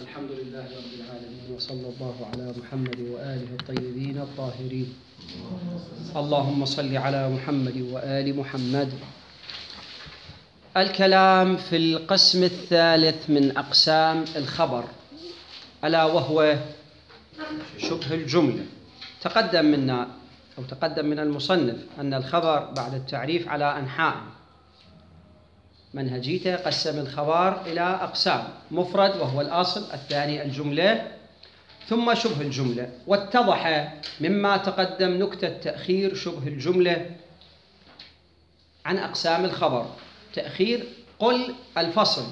الحمد لله رب العالمين، وصلى الله على محمد وآله الطيبين الطاهرين. اللهم صل على محمد وآل محمد. الكلام في القسم الثالث من أقسام الخبر، ألا وهو شبه الجملة. تقدم من المصنف أن الخبر بعد التعريف على أنحاء منهجيته قسم الخبر إلى أقسام: مفرد وهو الأصل، الثاني الجملة، ثم شبه الجملة. واتضح مما تقدم نكتة تأخير شبه الجملة عن أقسام الخبر. تأخير قل الفصل،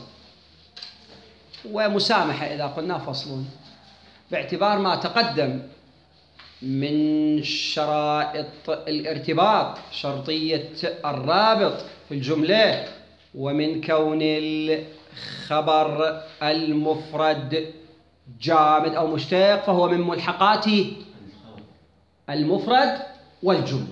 ومسامحة إذا قلنا فصل، باعتبار ما تقدم من شرائط الارتباط، شرطية الرابط في الجملة، ومن كون الخبر المفرد جامد أو مشتق فهو من ملحقات المفرد والجملة.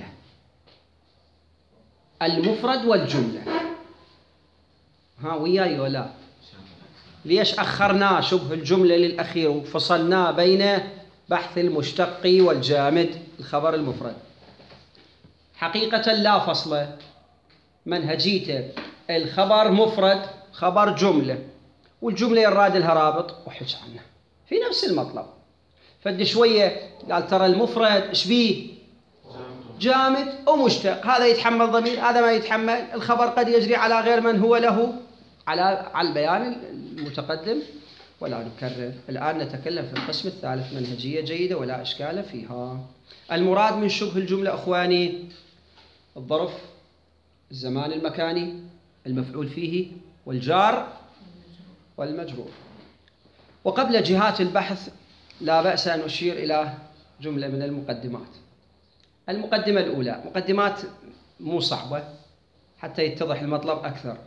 المفرد والجملة، ها وياي ولا؟ ليش أخرنا شبه الجملة للأخير وفصلنا بين بحث المشتق والجامد الخبر المفرد؟ حقيقة لا فصل، منهجيته الخبر مفرد، خبر جملة، والجملة يراد لها رابط وحكي عنه في نفس المطلب. فد شوية قال ترى المفرد ايش بيه؟ جامد ومشتق، هذا يتحمل ضمير هذا ما يتحمل. الخبر قد يجري على غير من هو له على البيان المتقدم، ولا نكرر. الآن نتكلم في القسم الثالث، منهجية جيدة ولا إشكال فيها. المراد من شبه الجملة أخواني الظرف، الزمان المكاني، المفعول فيه، والجار والمجرور. وقبل جهات البحث لا بأس أن أشير إلى جملة من المقدمات. المقدمة الأولى، مقدمات مو صعبة حتى يتضح المطلب أكثر.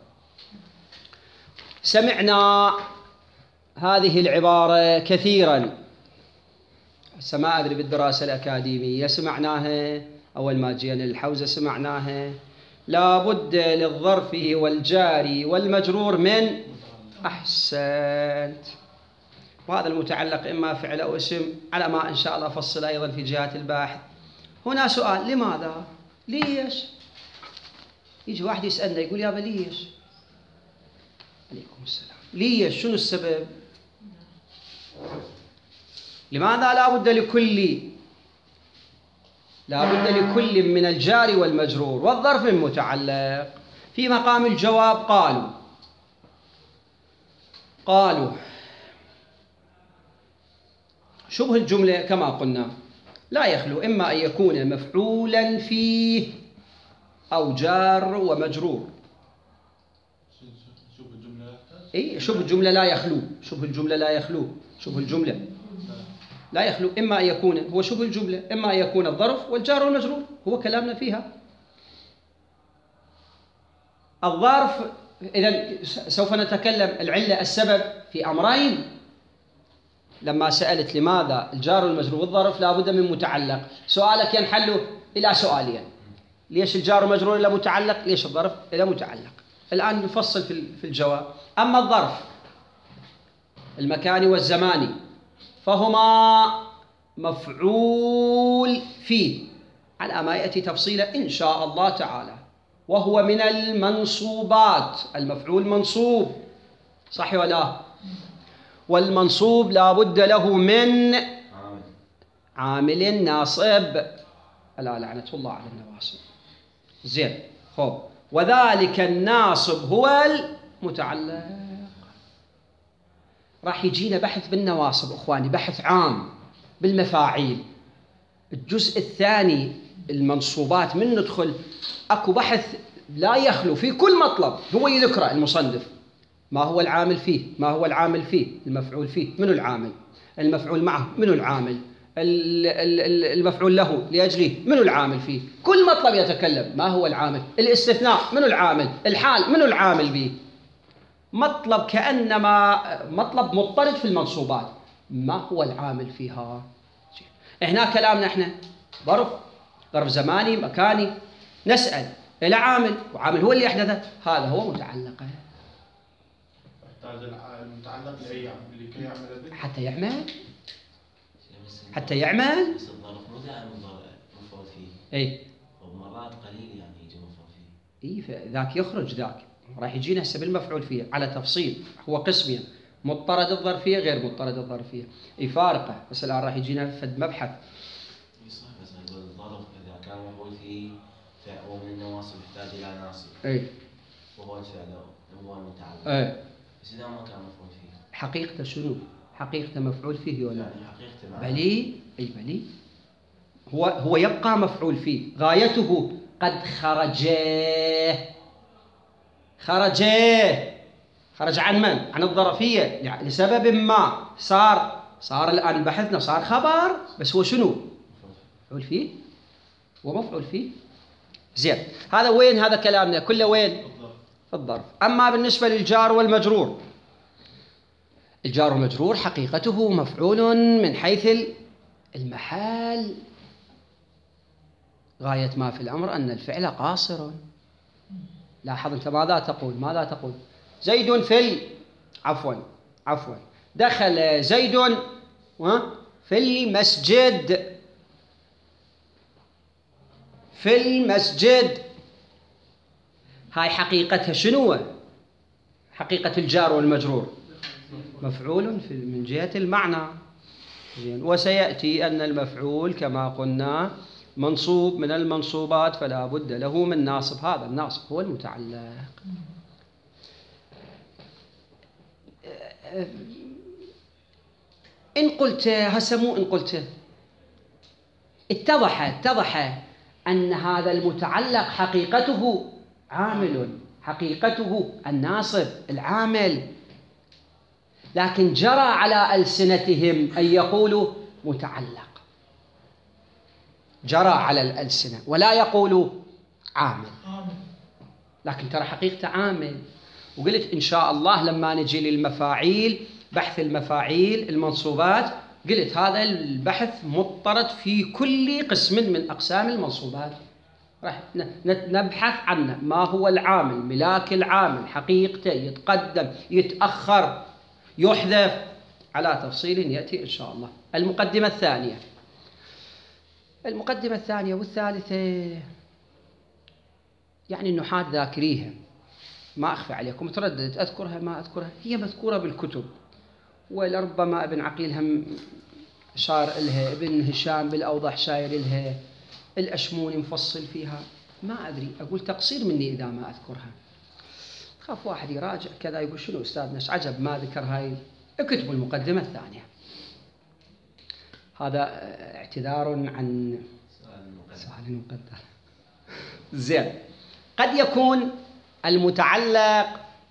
سمعنا هذه العبارة كثيرا، ما أدري بالدراسة الأكاديمية سمعناها، أول ما جينا للحوزة سمعناها: لا بد للظرف والجاري والمجرور من أحسنت. وهذا المتعلق إما فعل أو اسم، على ما إن شاء الله أفصل أيضا في جهات البحث. هنا سؤال: لماذا؟ ليش؟ يجي واحد يسألنا يقول يابا ليش؟ عليكم السلام. ليش؟ شنو السبب؟ لماذا لا بد لكل من الجار والمجرور والظرف المتعلق؟ في مقام الجواب قالوا شبه الجملة كما قلنا لا يخلو إما أن يكون مفعولا فيه أو جار ومجرور. شبه الجملة لا يخلو إما أن يكون هو شبه الجملة، إما أن يكون الظرف والجار والمجرور. هو كلامنا فيها الظرف. إذن سوف نتكلم العلة السبب في أمرين. لما سألت لماذا الجار والمجرور والظرف لا بد من متعلق، سؤالك ينحل إلى سؤالين: ليش الجار والمجرور إلى متعلق؟ ليش الظرف إلى متعلق؟ الآن نفصل في الجواب. أما الظرف المكاني والزماني فهما مفعول فيه على ما يأتي تفصيله إن شاء الله تعالى، وهو من المنصوبات. المفعول منصوب، صح ولا؟ والمنصوب لا بد له من عامل ناصب. ألا لعنة الله على النواصب. زين، خب، وذلك الناصب هو المتعلق. راح يجينا بحث بالنواصب أخواني، بحث عام بالمفاعيل. الجزء الثاني المنصوبات من ندخل أكو بحث لا يخلو في كل مطلب هو يذكره المصنف: ما هو العامل فيه، ما هو العامل فيه، المفعول فيه منو العامل، المفعول معه منو العامل، المفعول له لأجله منو العامل فيه. كل مطلب يتكلم ما هو العامل، الاستثناء منو العامل، الحال منو العامل به. مطلب كأنما مطلب مضطرد في المنصوبات، ما هو العامل فيها. هنا كلامنا احنا ظرف زماني مكاني، نسأل إلى عامل، وعامل هو اللي أحدثه، هذا هو متعلقه. المتعلق لكي يعمل به حتى يعمل، حتى يعمل. بس الظرف مو دائما مفعول فيه. اي ومرات قليل يعني يجي مفعول فيه. اي ذاك يخرج، ذاك راح يجينا هسه بالمفعول فيه على تفصيل، هو قسمين، مضطرد الظرفيه غير مضطرد الظرفيه، اي فارقه، بس الان راح يجينا فد مبحث. اي صح، بس نقول الظرف اذا كان مفعول فيه فهو من النواصب يحتاج الى ناصب. اي وهو الفعل هو المتعلق. اي بس اذا ما كان مفعول فيه حقيقته شنو؟ حقيقته مفعول فيه ولا؟ يعني حقيقته بلي، اي بلي، هو يبقى مفعول فيه، غايته قد خرج عن من؟ عن الظرفية لسبب ما، صار الآن بحثنا صار خبر، بس هو شنو؟ مفعول فيه، هو مفعول فيه. زين، هذا وين؟ هذا كلامنا كله وين؟ في الظرف. أما بالنسبة للجار والمجرور، الجار والمجرور حقيقته مفعول من حيث المحل، غاية ما في الأمر أن الفعل قاصر. لاحظ أنت ماذا تقول؟ زيد عفوا دخل زيد في المسجد. هاي حقيقتها شنو؟ حقيقة الجار والمجرور مفعول من جهة المعنى. وسيأتي أن المفعول كما قلنا منصوب من المنصوبات، فلا بد له من ناصب، هذا الناصب هو المتعلق. إن قلت اتضح أن هذا المتعلق حقيقته عامل، حقيقته الناصب العامل، لكن جرى على ألسنتهم أن يقولوا متعلق، جرى على الألسنة ولا يقولوا عامل، لكن ترى حقيقته عامل. وقلت إن شاء الله لما نجي للمفاعيل، بحث المفاعيل المنصوبات، قلت هذا البحث مضطرد في كل قسم من أقسام المنصوبات، راح نبحث عنه، ما هو العامل، ملاك العامل، حقيقته، يتقدم، يتأخر، يحذف، على تفصيل يأتي إن شاء الله. المقدمة الثانية والثالثة يعني النحاة ذاكريها، ما أخفى عليكم، ترددت أذكرها ما أذكرها، هي مذكورة بالكتب، ولربما ابن عقيل هم شار لها، ابن هشام بالأوضح شاير لها، الأشموني مفصل فيها، ما أدري، أقول تقصير مني إذا ما أذكرها، خاف واحد يراجع كذا يقول شنو أستاذنا ايش عجب ما ذكر هاي. اكتبوا المقدمة الثانية. هذا اعتذار عن سؤال المقدر. زين، قد يكون المتعلق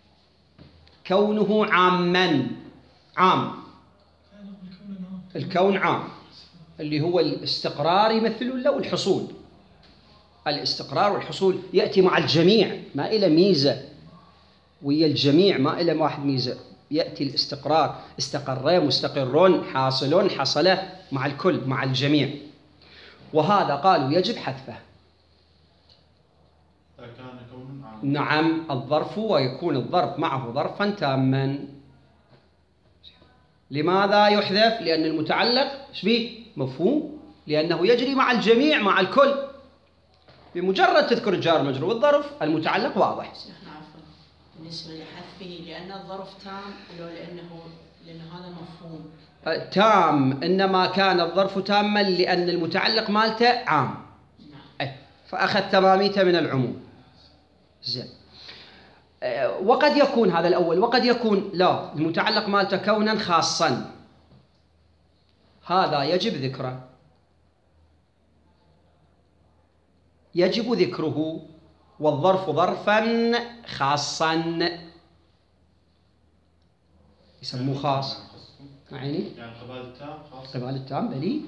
كونه عام، الكون عام، اللي هو الاستقرار يمثل له الحصول، الاستقرار والحصول يأتي مع الجميع، ما إلى ميزة، ويا الجميع ما إلى واحد ميزة، يأتي الاستقرار، استقر، مستقر، حاصل، حصل، مع الكل، مع الجميع، وهذا قالوا يجب حذفه. نعم، الظرف، ويكون الظرف معه ظرفا تاما. لماذا يحذف؟ لأن المتعلق شبيه مفهوم، لأنه يجري مع الجميع، مع الكل، بمجرد تذكر الجار مجرور والظرف المتعلق واضح. بالنسبة لحذفه لأن الظرف تام، ولو لأن هذا مفهوم تام، إنما كان الظرف تاما لأن المتعلق مالته عام، فأخذ تماميته من العموم. زين، وقد يكون هذا الأول، وقد يكون لا، المتعلق مالته كونا خاصا، هذا يجب ذكره، يجب ذكره، والظرف ظرفا خاصا يسموه خاص، يعني قبال التام بلي،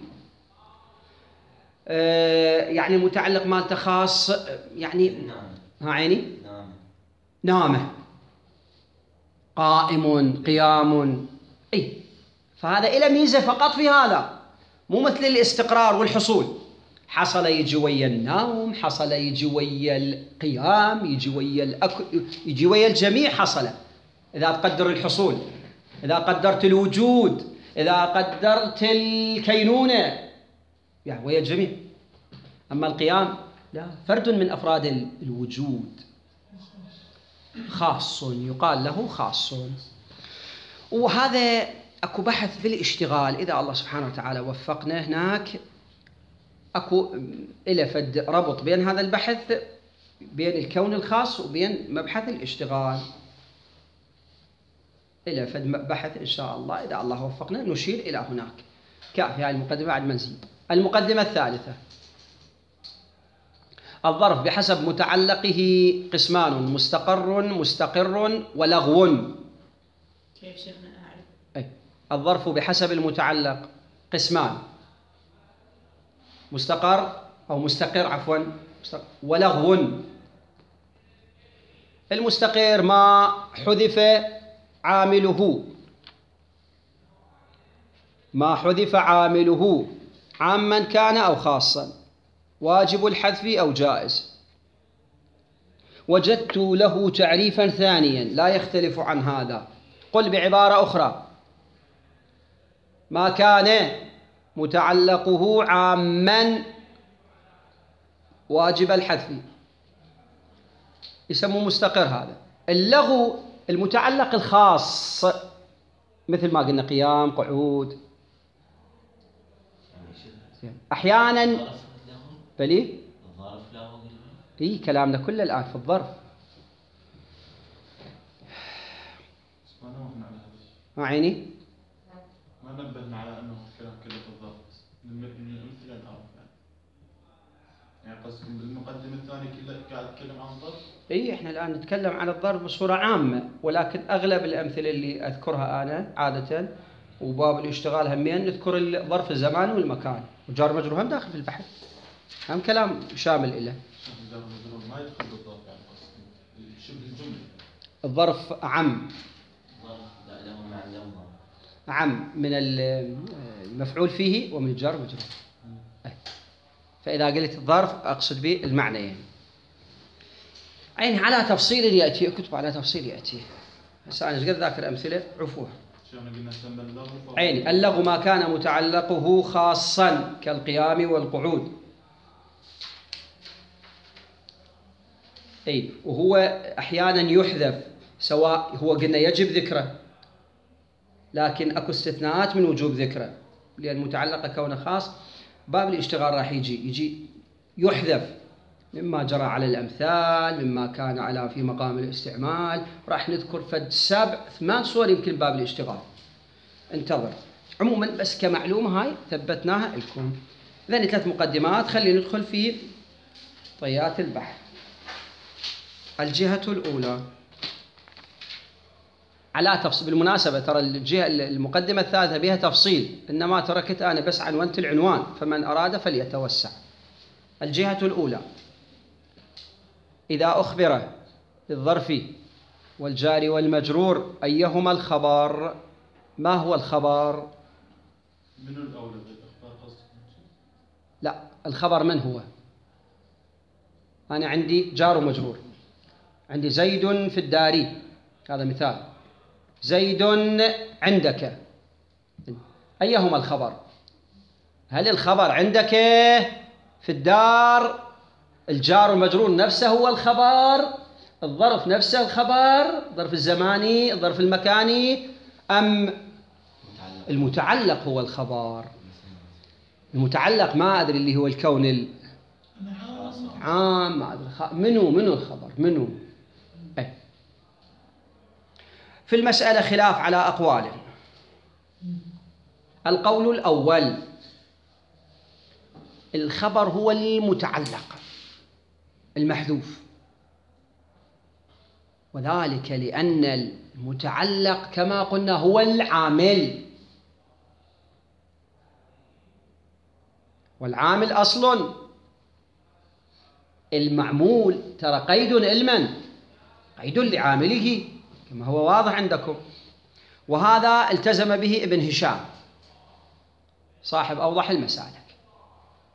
يعني المتعلق مالته خاص، يعني عيني نامه، قائم، قيام، اي، فهذا إلى ميزة فقط في هذا، مو مثل الاستقرار والحصول، حصل يجي ويا النوم، حصل يجي ويا القيام، يجي ويا الأكل، يجي ويا الجميع، حصل، إذا تقدر الحصول، إذا قدرت الوجود، إذا قدرت الكينونة، يعني وهي الجميع. أما القيام لا، فرد من أفراد الوجود، خاص، يقال له خاص. وهذا أكو بحث في الاشتغال، إذا الله سبحانه وتعالى وفقنا هناك أكو إلى فد ربط بين هذا البحث، بين الكون الخاص وبين مبحث الاشتغال، إلى فد بحث إن شاء الله إذا الله وفقنا نشير إلى هناك. كافي هاي المقدمة بعد منزيد. المقدمة الثالثة: الظرف بحسب متعلقه قسمان: مستقر، مستقر، ولغو. كيف شيخنا أعرف؟ أي الظرف بحسب المتعلق قسمان: مستقر أو مستقر عفوا، ولغو. المستقر ما حذف عامله، ما حذف عامله عاما كان أو خاصا، واجب الحذف أو جائز. وجدت له تعريفا ثانيا لا يختلف عن هذا. قل بعبارة أخرى: ما كان متعلقه عاما واجب الحذف يسموه مستقر. هذا اللغو المتعلق الخاص، مثل ما قلنا قيام، قعود. أحيانا بلي الظرف له إيه كلامنا كله الآن في الظرف. ما عيني ما نبهنا على أنه الكلام كله في الظرف، من الأمثلة نعرف يعني قصدكم بالمقدمة الثانية كله قاعد يتكلم عن الظرف؟ إيه إحنا الآن نتكلم عن الظرف بصورة عامة، ولكن أغلب الأمثلة اللي أذكرها أنا عادة وباب الاشتغال همين نذكر الظرف الزمان والمكان، وجار مجرور هم داخل في البحث، هم كلام شامل له. جار مجرور ما يدخل بالظرف يعني قصدي شبه الجملة. الظرف أعم، الظرف له مع اللفظ أعم من المفعول فيه ومن الجار مجرور. فإذا قلت الظرف أقصد به المعنى يعني على تفصيل يأتي، كتب على تفصيل يأتي. بس أنا قد ذاكر أمثلة عفوها. عيني اللغو ما كان متعلقه خاصا كالقيام والقعود. أي وهو أحيانا يحذف، سواء هو قلنا يجب ذكره، لكن أكو استثناءات من وجوب ذكره، لأن متعلقه كونه خاص. باب الاشتغال راح يجي يحذف مما جرى على الأمثال، مما كان على في مقام الاستعمال. راح نذكر فد 7-8 صور يمكن باب الاشتغال، انتظر. عموما بس كمعلومة هاي ثبتناها لكم. إذن 3 مقدمات، خلينا ندخل في طيات البحث. الجهة الأولى على تفصيل، بالمناسبة ترى الجهة المقدمة الثالثة بها تفصيل، إنما تركت أنا بس عنونت العنوان، فمن أراد فليتوسع. الجهة الأولى: إذا أخبر بالظرف والجار والمجرور أيهما الخبر. ما هو الخبر؟ من الأولى بالإخبار قصدكم؟ لا، الخبر من هو؟ أنا عندي جار ومجرور، عندي زيد في الدار، هذا مثال، زيد عندك، أيهما الخبر؟ هل الخبر عندك في الدار الجار والمجرور نفسه هو الخبر، الظرف نفسه الخبر، الظرف الزماني، الظرف المكاني، أم المتعلق هو الخبر؟ المتعلق ما أدري اللي هو الكون العام، ما أدري منو الخبر منو. في المسألة خلاف على أقوال. القول الأول: الخبر هو المتعلق المحذوف، وذلك لأن المتعلق كما قلنا هو العامل، والعامل أصل، المعمول ترى قيد لمن؟ قيد لعامله كما هو واضح عندكم. وهذا التزم به ابن هشام صاحب أوضح المسالك.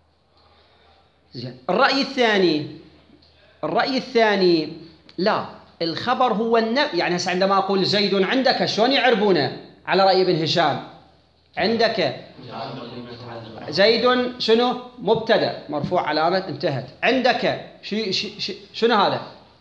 الرأي الثاني لا، الخبر هو يعني هسه عندما أقول زيد عندك شلون يعربونه على رأي ابن هشام؟ عندك زيد شنو؟ مبتدأ مرفوع علامة انتهت. عندك شنو هذا؟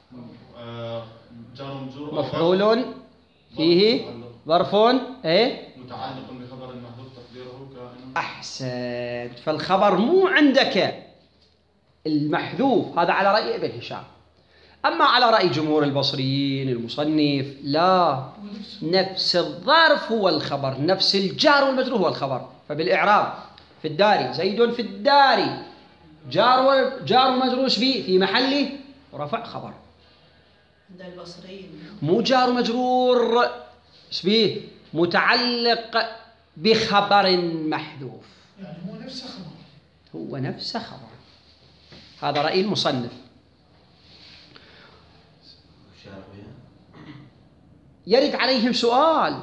جار ومجرور مفعول فيه ظرف ايه متعلق بخبر المحذوف تقديره كائن. أحسنت. فالخبر مو عندك المحذوف، هذا على رأي ابن هشام. أما على رأي جمهور البصريين المصنف لا، نفس الظرف هو الخبر، نفس الجار والمجرور هو الخبر. فبالإعراب في الدار زيد في الدار جار ومجرور في محله رفع خبر. عند البصريين مو جار ومجرور شبيه متعلق بخبر محذوف، يعني هو نفسه خبر. هو نفسه خبر. هذا رأي المصنف. يرد عليهم سؤال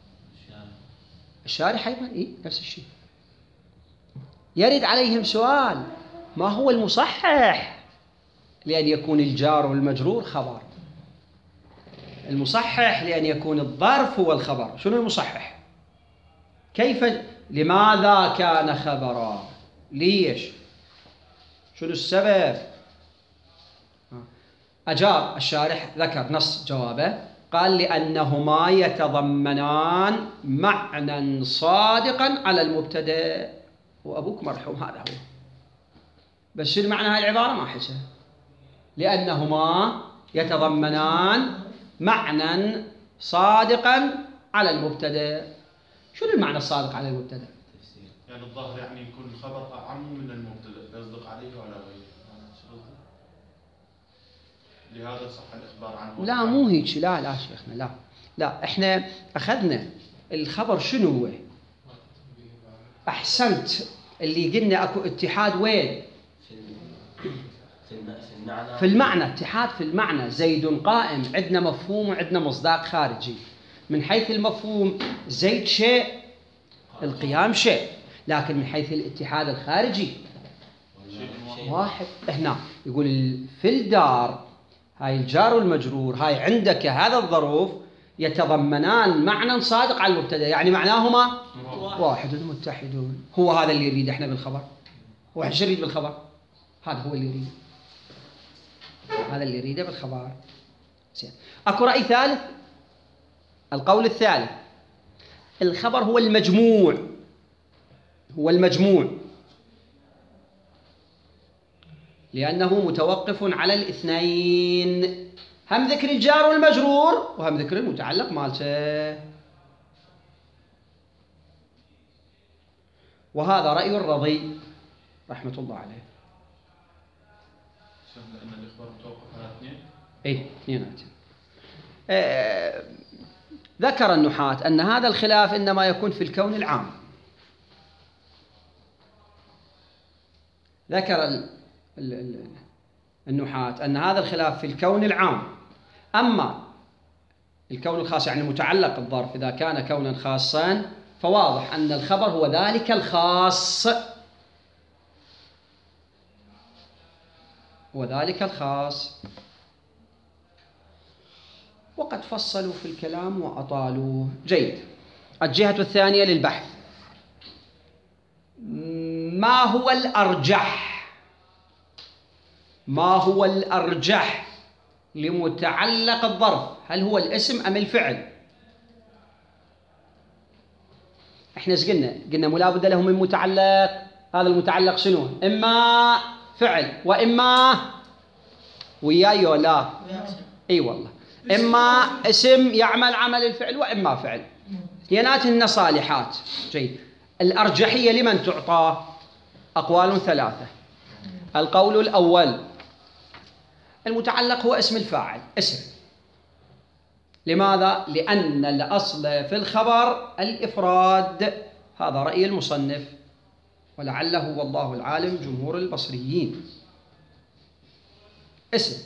الشارح أيضا نفس الشيء. يرد عليهم سؤال: ما هو المصحح لأن يكون الجار والمجرور خبر؟ المصحح لأن يكون الظرف هو الخبر. شنو المصحح؟ كيف؟ لماذا كان خبرا؟ ليش؟ شنو السبب؟ أجاب الشارح، ذكر نص جوابه، قال: لأنهما يتضمنان معنى صادقا على المبتدأ. وأبوك مرحوم هذا هو، بس شنو معنى هاي العبارة ما حسه. لأنهما يتضمنان معنى صادقا على المبتدأ. شنو المعنى الصادق على المبتدأ؟ يعني الظاهر يعني يكون الخبر أعم من المبتدأ يصدق عليه وعلى غيره. لهذا صح الإخبار عنه. لا مو هيك، لا شيخنا، لا احنا أخذنا الخبر شنو هو. أحسنت، اللي قلنا أكو اتحاد وين؟ في المعنى، اتحاد في المعنى. زيد قائم، عندنا مفهوم وعندنا مصداق خارجي. من حيث المفهوم زيد شيء، القيام شيء، لكن من حيث الاتحاد الخارجي واحد. هنا يقول في الدار، هاي الجار والمجرور، هاي عندك هذا الظروف يتضمنان معنى صادق على المبتدأ، يعني معناهما واحد متحدون. هو هذا اللي يريد احنا بالخبر. هو ايش يريد بالخبر؟ هذا هو اللي يريد، هذا اللي يريده بالخبر. زين، اكو رأي ثالث. القول الثالث: الخبر هو المجموع، هو المجموع لأنه متوقف على الاثنين، هم ذكر الجار والمجرور وهم ذكر المتعلق مالته. وهذا رأي الرضي رحمة الله عليه. لأن الإخبار متوقف على اثنين. اثنينات. ذكر النحاة أن هذا الخلاف إنما يكون في الكون العام. ذكر النحاة أن هذا الخلاف في الكون العام. أما الكون الخاص يعني متعلق الظرف، إذا كان كونا خاصا فواضح أن الخبر هو ذلك الخاص، وذلك الخاص. وقد فصلوا في الكلام وأطالوا. جيد. الجهة الثانية للبحث: ما هو الأرجح؟ ما هو الأرجح لمتعلق الظرف؟ هل هو الاسم أم الفعل؟ احنا ايش قلنا مو لابد له من متعلق. هذا المتعلق شنو؟ إما فعل وإما وياي ولا اي والله، إما اسم يعمل عمل الفعل وإما فعل، اثنيناتهن صالحات. جيد. الأرجحية لمن تعطى؟ أقوال ثلاثة. القول الأول: المتعلق هو اسم الفاعل، اسم. لماذا؟ لأن الأصل في الخبر الإفراد. هذا رأي المصنف، ولعله والله العالم جمهور البصريين. اسم.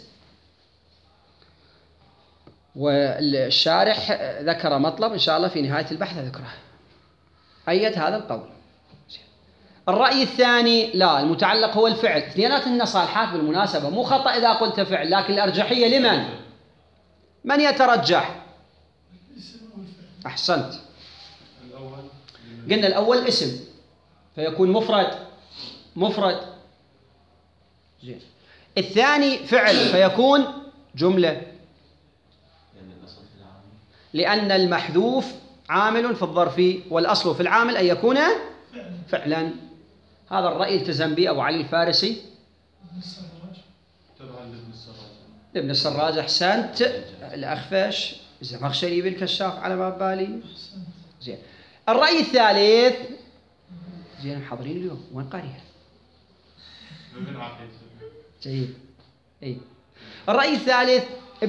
والشارح ذكر مطلب إن شاء الله في نهاية البحث ذكره. أيد هذا القول. الرأي الثاني: لا، المتعلق هو الفعل. اثنيناتهن صالحات بالمناسبة، مو خطأ إذا قلت فعل، لكن الأرجحية لمن؟ من يترجح؟ أحسنت. قلنا الأول اسم فيكون مفرد. زين. الثاني فعل فيكون جملة، لأن المحذوف عامل في الظرف والأصل في العامل أن يكون فعلا. هذا الرأي التزم به أبو علي الفارسي ابن السراج. أحسنت. الأخفش الزمخشري بالكشاف على ما بالي. زين. الرأي الثالث، زين حاضرين اليوم، وين قاريها؟ جيد. اي الرأي الثالث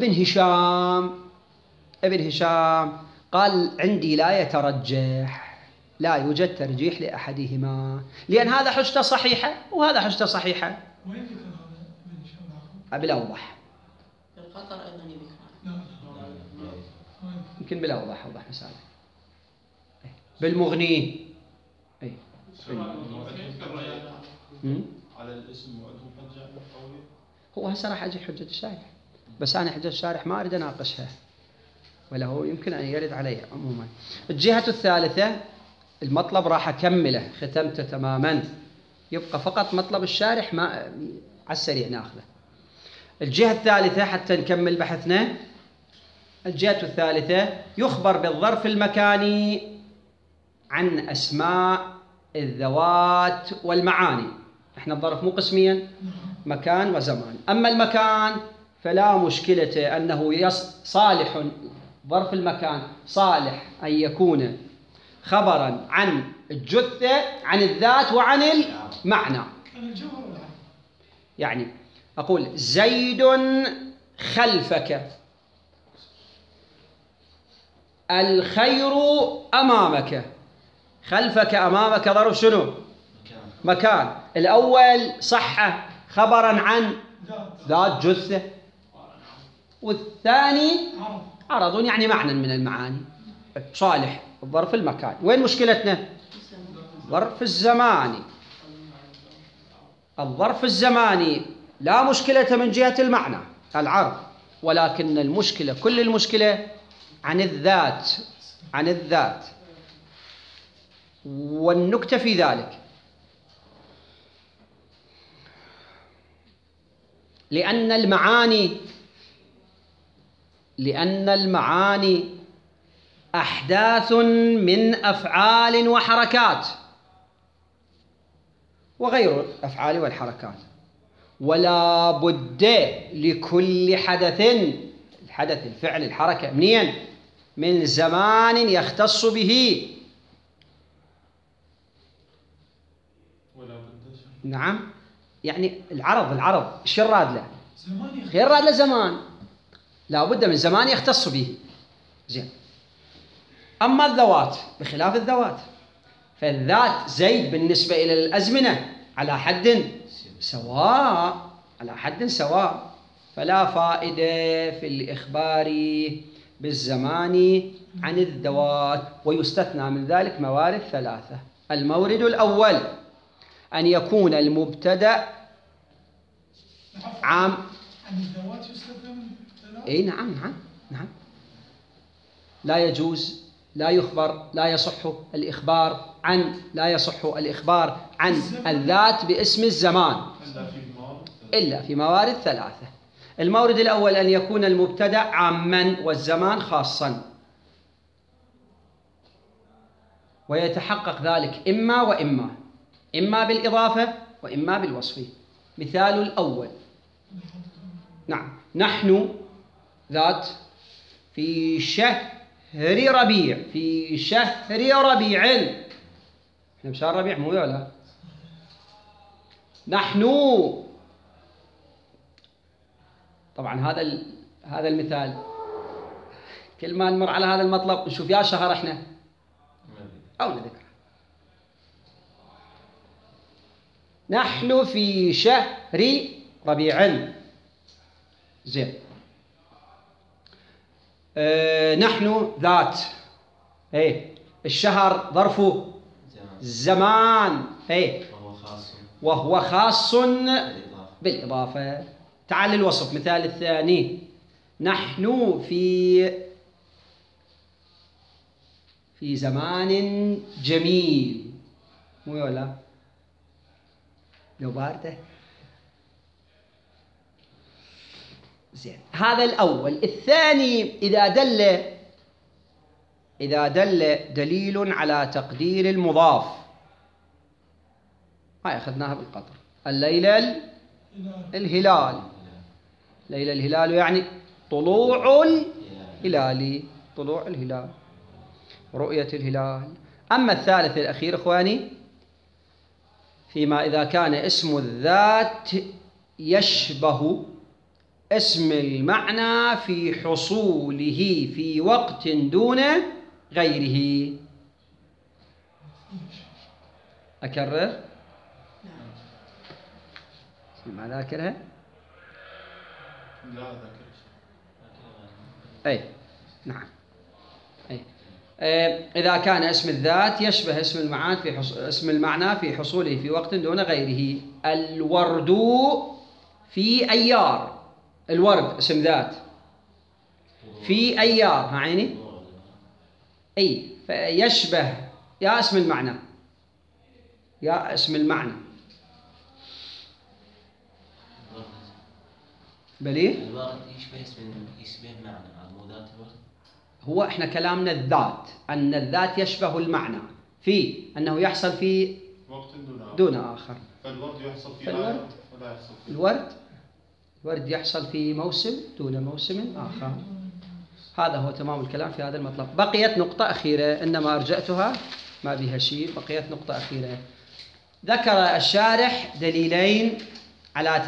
ابن هشام قال عندي لا يترجح، لا يوجد ترجيح لأحدهما، لأن هذا حجته صحيحة وهذا حجته صحيحة. وين ذكر هذا ابن هشام؟ بالأوضح. في القطر أيضا يذكر. يمكن بالأوضح، أوضح مثال. بالمغني. اي على الاسم وعندهم حجة قوية. هو هسه راح أجي حجة الشارح، بس أنا حجة الشارح ما أريد أناقشها، ولا هو يمكن أن يرد علي عموما. الجهة الثالثة المطلب راح أكمله، ختمته تماما، يبقى فقط مطلب الشارح ما على السريع ناخذه. الجهة الثالثة حتى نكمل بحثنا. الجهة الثالثة يخبر بالظرف المكاني عن أسماء الذوات والمعاني. احنا الظرف مو قسميا، مكان وزمان. أما المكان فلا مشكلة أنه صالح، ظرف المكان صالح أن يكون خبرا عن الجثة، عن الذات وعن المعنى. يعني أقول زيد خلفك، الخير أمامك. خلفك أمامك ظرف شنو؟ مكان. الأول صح خبرا عن ذات جثة، والثاني عرض يعني معنى من المعاني. صالح الظرف المكان. وين مشكلتنا؟ ظرف الزماني. الظرف الزماني لا مشكلة من جهة المعنى العرض، ولكن المشكلة كل المشكلة عن الذات. والنكتة في ذلك لأن المعاني أحداث من أفعال وحركات وغير الأفعال والحركات، ولا بد لكل حدث، الحدث الفعل الحركة منين؟ من زمان يختص به. نعم، يعني العرض ايش الراد له؟ غير راد له زمان، لا بد من زمان يختص به. زين. أما الذوات بخلاف الذوات، فالذات زيد بالنسبة إلى الأزمنة على حد سواء، فلا فائدة في الإخبار بالزمان عن الذوات. ويستثنى من ذلك موارد ثلاثة. المورد الأول أن يكون المبتدأ عام. عن الذوات يستثنى من ثلاثة؟ اي نعم. لا يجوز، لا يخبر، لا يصح الإخبار عن الذات باسم الزمان إلا في موارد ثلاثة. المورد الأول أن يكون المبتدأ عاما والزمان خاصا، ويتحقق ذلك إما وإما، إما بالإضافة وإما بالوصف. مثال الأول، نعم، نحن ذات في شهر ربيع، احنا بشهر ربيع مو ولا؟ نحن، طبعا هذا المثال كل ما نمر على هذا المطلب نشوف يا شهر احنا أو نذكر. نحن في شهر ربيع. زين. نحن ذات، الشهر ظرفه زمان، وهو خاص بالإضافة. تعال للوصف. مثال الثاني، نحن في زمان جميل، مو ولا لو باردة. زين، هذا الأول. الثاني إذا دل دليل على تقدير المضاف، هاي أخذناها بالقطر. الليلة الهلال، ليلة الهلال يعني طلوع الهلال، طلوع الهلال، رؤية الهلال. أما الثالث الأخير إخواني، فيما إذا كان اسم الذات يشبه اسم المعنى في حصوله في وقت دون غيره. أكرر؟ ما ذاكرها؟ لا ذاكر. أي نعم. أي. إذا كان اسم الذات يشبه اسم المعنى في حصوله في وقت دون غيره. الورد في أيار، الورد اسم ذات في أيار، ها عيني؟ أي، فيشبه يا اسم المعنى، يا اسم المعنى. بليه؟ الورد يشبه معنى مو ذات الورد. هو احنا كلامنا الذات، أن الذات يشبه المعنى في أنه يحصل في وقت دون آخر. فالورد يحصل في فالورد ولا يحصل في الورد يحصل في موسم دون موسم آخر. هذا هو تمام الكلام في هذا المطلب. بقيت نقطة أخيرة إنما أرجأتها ما بها شيء. بقيت نقطة أخيرة. ذكر الشارح دليلين على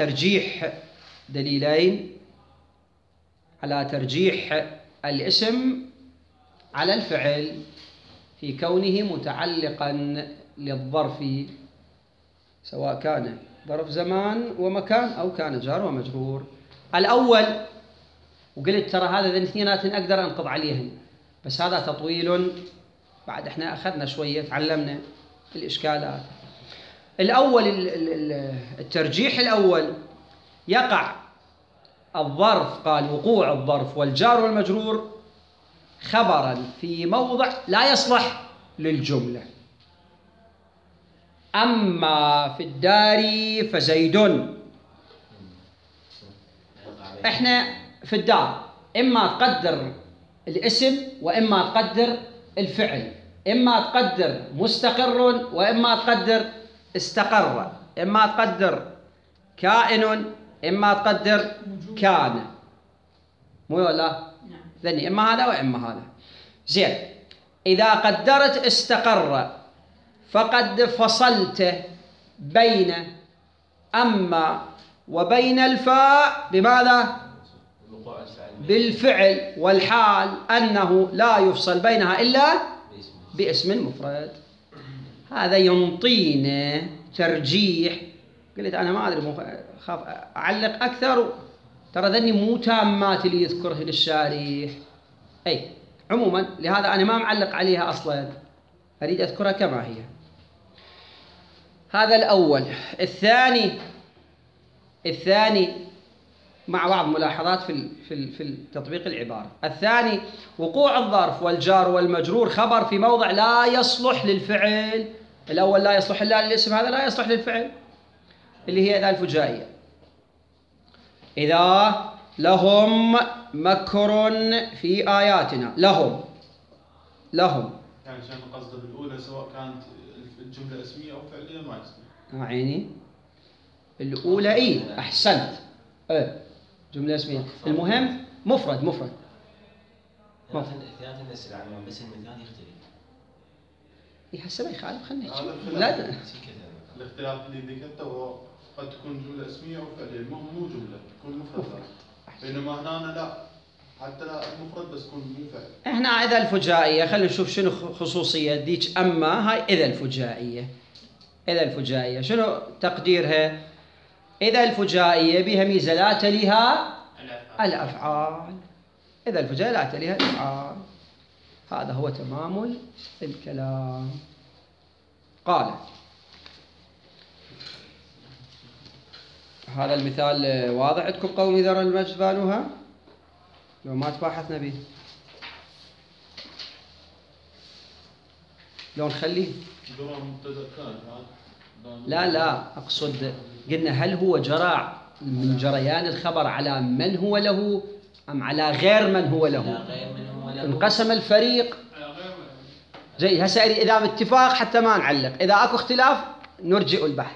ترجيح الاسم على الفعل في كونه متعلقا للظرف، سواء كان ظرف زمان ومكان أو كان جار ومجرور. الأول، وقلت ترى هذا الاثنينات أقدر أنقض عليهم، بس هذا تطويل، بعد احنا أخذنا شوية تعلمنا الإشكالات. الأول، الترجيح الأول، يقع الظرف، قال وقوع الظرف والجار والمجرور خبرا في موضع لا يصلح للجملة. أما في الدار فزيد، احنا في الدار إما تقدر الاسم وإما تقدر الفعل، إما تقدر مستقر وإما تقدر استقر، إما تقدر كائن إما تقدر كان، مو ولا؟ ذني إما هذا وإما هذا. زين، إذا قدرت استقر فقد فصلت بين أما وبين الفاء بماذا؟ بالفعل، والحال أنه لا يفصل بينها إلا باسم مفرد. هذا ينطينا ترجيح. قلت أنا ما أدري، خاف أعلق أكثر، ترى ذني مو تامات اللي يذكره للشارح. أي عموما لهذا أنا ما معلق عليها أصلا، أريد أذكرها كما هي. هذا الأول. الثاني مع بعض ملاحظات في تطبيق العبارة. الثاني، وقوع الظرف والجار والمجرور خبر في موضع لا يصلح للفعل. الأول لا يصلح إلا للاسم، هذا لا يصلح للفعل، اللي هي إذا الفجائية. إذا لهم مكر في آياتنا، لهم يعني عشان قصده بالأولى سواء كانت الجملة اسمية أو فعلية ما يصلح. عيني الأولى إيه أحسنت، جملة اسمية. المهم مفرد. ثلاثة نسأل عنهم بس المثال يختلف. إيه هسه ما يخالف، خلنا نحكي. لا، الاختلاف اللي ذكرته هو قد تكون جملة اسمية أو فعلية، مو جملة، تكون مفرد. بينما هنا لا، حتى لا مفرد بس تكون مو فعل. احنا إذا الفجائية، خلينا نشوف شنو خصوصية ديك. أما هاي إذا الفجائية شنو تقديرها؟ إذا الفجائية بها ميزة لا تليها الأفعال. إذا الفجائية لا تليها الأفعال. هذا هو تمام الكلام. قال هذا المثال واضح عندكم؟ قوم ذر المجد بانوها. لو ما تباحثنا به لو نخليه. لا أقصد قلنا هل هو جرى من جريان الخبر على من هو له أم على غير من هو له؟ انقسم الفريق زي هسه إذا اتفاق حتى ما نعلق، إذا أكو اختلاف نرجئ البحث.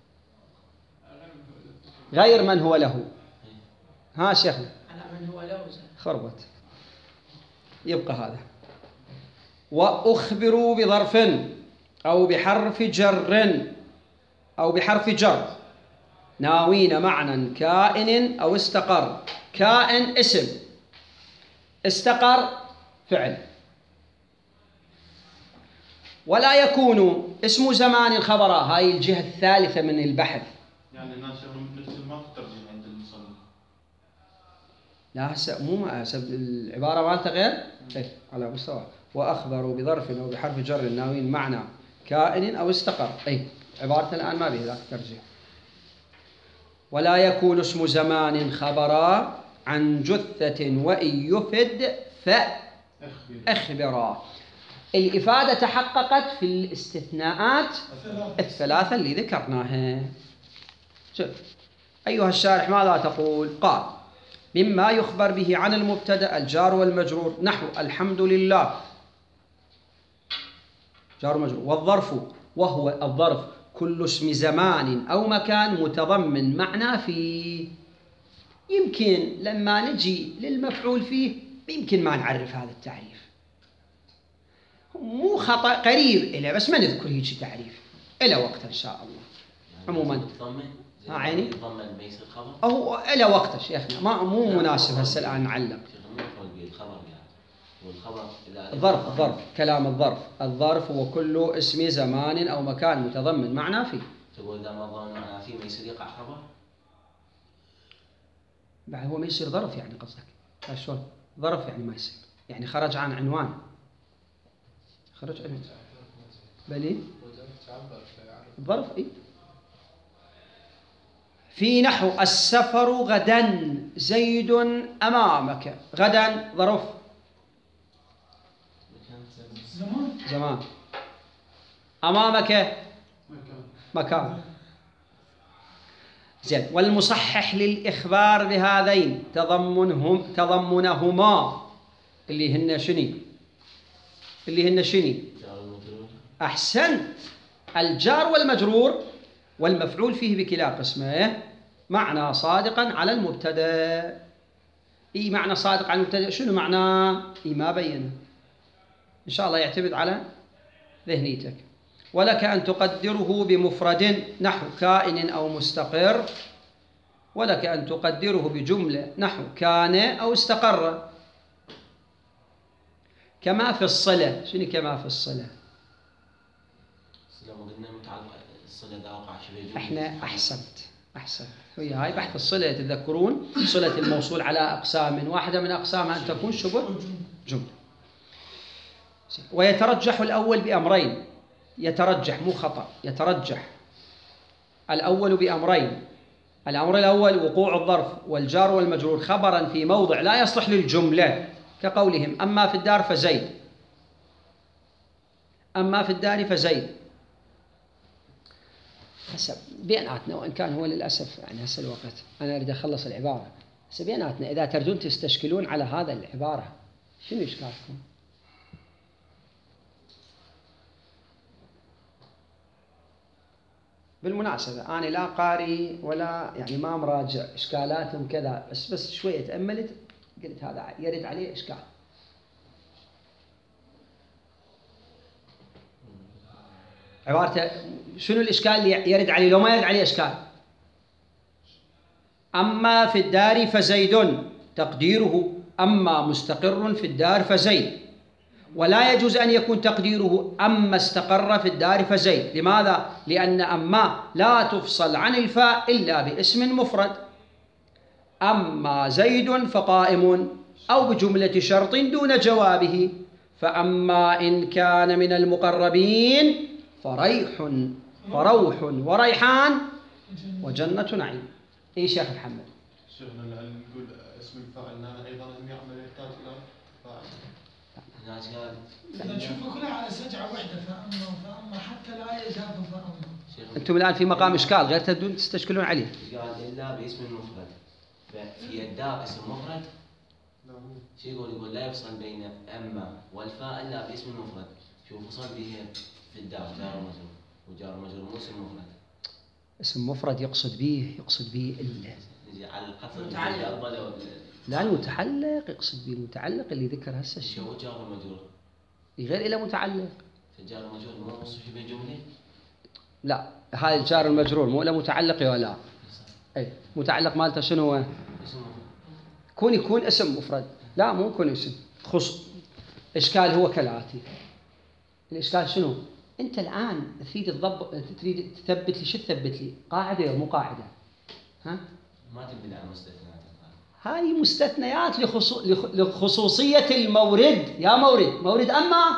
غير من هو له. ها شيخنا على من هو له خربت. يبقى هذا. وأخبروا بظرف أو بحرف جر أو بحرف جر ناوين معنى كائن أو استقر. كائن اسم، استقر فعل. ولا يكون اسم زمان خبرا. هاي الجهة الثالثة من البحث. يعني الناس مثل ما في ترجيح عند المصنف. لا هسه مو العبارة مالته غير على مستوى. وأخبروا بظرف أو بحرف جر ناوين معنى كائن أو استقر. عبارة الآن ما به ذاك ترجيح. ولا يكون اسم زمان خبرا عن جثة وإن يفد فأخبرا. الإفادة تحققت في الاستثناءات الثلاثة اللي ذكرناها. شوف أيها الشارح ماذا تقول؟ قال مما يخبر به عن المبتدأ الجار والمجرور نحو الحمد لله جار ومجرور. والظرف وهو الظرف كل اسم زمان أو مكان متضمن معنى فيه. يمكن لما نجي للمفعول فيه يمكن ما نعرف هذا التعريف، مو خطأ قريب إليه بس ما نذكر هيك تعريف إلى وقت إن شاء الله. عموما عيني أو إلى وقت شيخنا مو مناسب هسه الآن نعلق. الظرف كلام الظرف هو كل اسم زمان أو مكان متضمن معنى فيه. تقول إذا ما ضمن معنى فيه ما يصير يقع خبر؟ بعد هو ما يصير ظرف يعني قصدك؟ شلون؟ ظرف يعني ما يصير، يعني خرج عن عنوان. خرج عنوان بلي الظرف في نحو السفر غدا زيد أمامك. غدا ظرف زمان أمامك مكان. زين. والمصحح للإخبار بهذين تضمنهما اللي هن شني أحسن الجار والمجرور والمفعول فيه بكلا قسمه معنى صادقا على المبتدأ. معنى صادق على المبتدأ شنو معناه؟ ما بينه إن شاء الله يعتمد على ذهنيتك. ولك أن تقدره بمفرد نحو كائن أو مستقر. ولك أن تقدره بجملة نحو كان أو استقر. كما في الصلة. شنو كما في الصلة؟ احنا أحسنت هي هاي بحث الصلة. تذكرون صلة الموصول على أقسام، واحدة من أقسامها أن تكون شبه جملة. ويترجح الأول بأمرين. يترجح مو خطأ، يترجح الأول بأمرين. الأمر الأول وقوع الظرف والجار والمجرور خبرا في موضع لا يصلح للجملة كقولهم أما في الدار فزيد. أما في الدار فزيد حسب بيناتنا، وإن كان هو للأسف يعني هسه الوقت أنا أريد أخلص العبارة. هسه بيناتنا إذا تردون تستشكلون على هذا العبارة شنو إشكالكم؟ بالمناسبة أنا لا قاري ولا يعني ما مراجع إشكالاتهم كذا، بس شوية تأملت قلت هذا يرد عليه إشكال. عبارته شنو الإشكال اللي يرد عليه لو ما يرد عليه إشكال؟ أما في الدار فزيد تقديره أما مستقر في الدار فزيد، ولا يجوز أن يكون تقديره أما استقر في الدار فزيد. لماذا؟ لأن أما لا تفصل عن الفاء إلا باسم مفرد. أما زيد فقائم أو بجملة شرط دون جوابه. فأما إن كان من المقربين فروح وريحان وجنة نعيم. إيه شيخ محمد؟ شيخنا نقول اسم الفاعل هنا ايضا هم يعمل يحتاج الى فاعل. هناك قال إذا نشوفها كلها على سجعة واحدة فأما حتى الآية جابوا فأما. أنتم الآن في مقام إشكال غير تبدون تستشكلون عليه. قال إلا باسم المفرد. في الدار اسم مفرد. شو يقول لا يفصل بين أما والفاء إلا باسم المفرد. شو فصل به في الدار جار ومجرور وجار ومجرور مو اسم مفرد. اسم مفرد يقصد به على القصد متعلق. لا المتعلق، يقصد به المتعلق اللي ذكر هسه الشيء. شو جار ومجرور؟ غير إلى متعلق. في الجار ومجرور مو وصف به جملة؟ لا هذا الجار المجرور مو إلى متعلق ولا. أي متعلق مالته شنو هو؟ يكون اسم مفرد. لا مو يكون اسم. إشكال هو كالآتي. الإشكال شنو؟ أنت الآن تريد تثبت لي، شو تثبت لي؟ قاعدة مو قاعدة؟ ها؟ ما تبني على مستثنيات. هاي مستثنيات لخصوصية المورد. يا مورد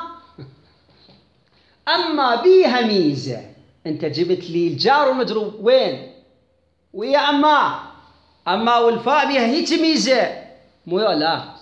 أما بيها ميزة. أنت جبت لي الجار والمجرور وين؟ ويا أما والفاء بيها هيك ميزة مو لا.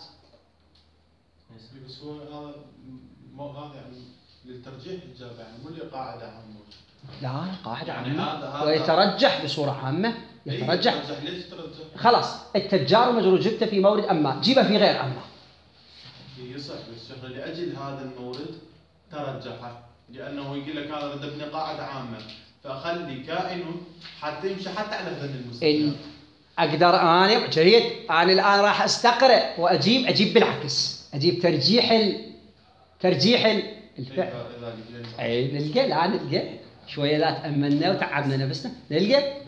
بس هذا يعني للترجيح الإجابة يعني مو لقاعدة عامة. لا قاعدة يعني عامة ويترجح بصورة عامة. يترجح. ليش ترجح؟ خلاص التجار ومجرور جبته في مورد أما، جيبه في غير أما. يصح بس لأجل هذا المورد ترجحه، لأنه يقول لك هذا بدي ابني قاعدة عامة فأخلي كائن حتى يمشي حتى على هذا المستوى. أقدر أنا أنا الآن راح أستقرأ وأجيب بالعكس، أجيب ترجيح الفعل. أي نلقى شوية لا تأملنا وتعبنا نفسنا نلقى.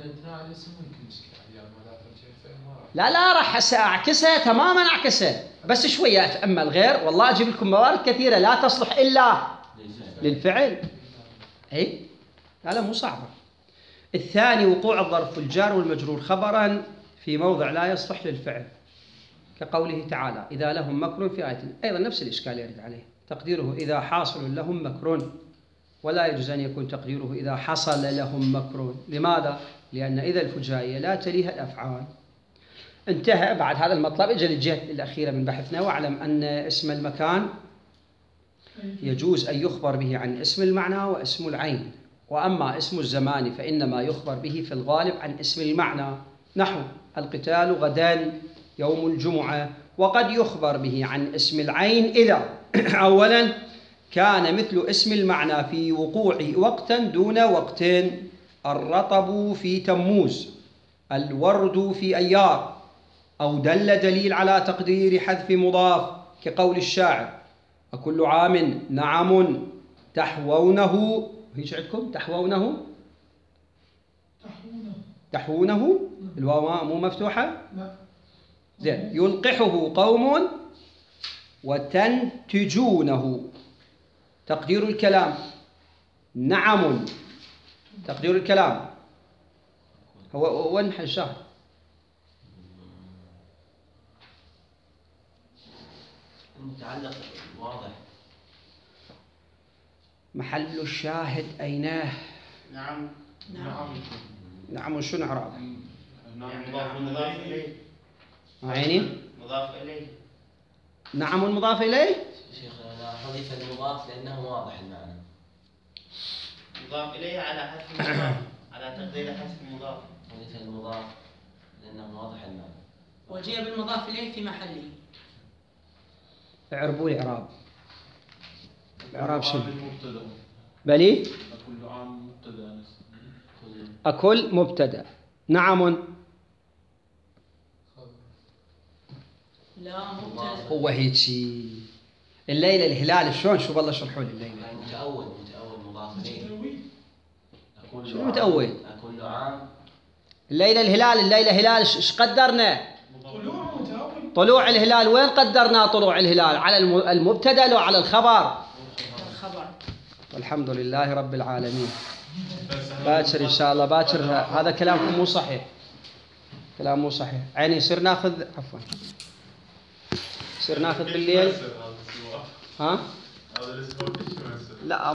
لا راح أعكسها تماما، أعكسها بس شوية أتأمل غير. والله أجيب لكم موارد كثيرة لا تصلح إلا للفعل. أي لا مو صعبة. الثاني وقوع الظرف الجار والمجرور خبرا في موضع لا يصلح للفعل، كقوله تعالى إذا لهم مكر في آية. أيضا نفس الإشكال يرد عليه. تقديره إذا حاصل لهم مكر، ولا يجوز أن يكون تقديره إذا حصل لهم مكر. لماذا؟ لأن إذا الفجائية لا تليها الأفعال. انتهى بعد هذا المطلب. اجى للجهة الأخيرة من بحثنا. واعلم أن اسم المكان يجوز أن يخبر به عن اسم المعنى واسم العين، وأما اسم الزمان فإنما يخبر به في الغالب عن اسم المعنى، نحو القتال غدا يوم الجمعة. وقد يخبر به عن اسم العين إذا أولا كان مثل اسم المعنى في وقوع وقتا دون وقت، الرطب في تموز، الورد في أيار، أو دل دليل على تقدير حذف مضاف كقول الشاعر أكل عام نعم تحوونه. هيش عندكم تحوونه الواو مو مفتوحة؟ لا. زين. يلقحه قوم وتنتجونه. تقدير الكلام نعم. تقدير الكلام هو وين الشاهد؟ المتعلق واضح. محل الشاهد أيناه؟ نعم شنو إعراب؟ مضاف إليه. عيني مضاف إليه. نعم مضاف إليه. شيخ لا حذف المضاف لأنه واضح المعنى. مضاف إليه على حذف المضاف، على تقدير حذف المضاف. حذف المضاف لأنه واضح المعنى. وجيء بالمضاف إليه في محله. اعربوا لي إعراب شنو؟ مبتدأ. بلي أكل عام مبتدأ. أكل مبتدأ. نعم لا مبتدأ. هو هيجي الليلة الهلال شلون؟ شو والله شرحوا لي الليلة. متأول مضاف إليه. شنو متأول؟ أكل عام. الليلة هلال ايش قدرنا؟ طلوع الهلال وين قدرنا طلوع الهلال؟ على المبتدأ لو على الخبر؟ والحمد لله رب العالمين. باكر إن شاء الله باكر. هذا كلامكم مو صحيح، كلام مو صحيح. عيني صير ناخذ بالليل. ها؟ هذا الاسبوع لا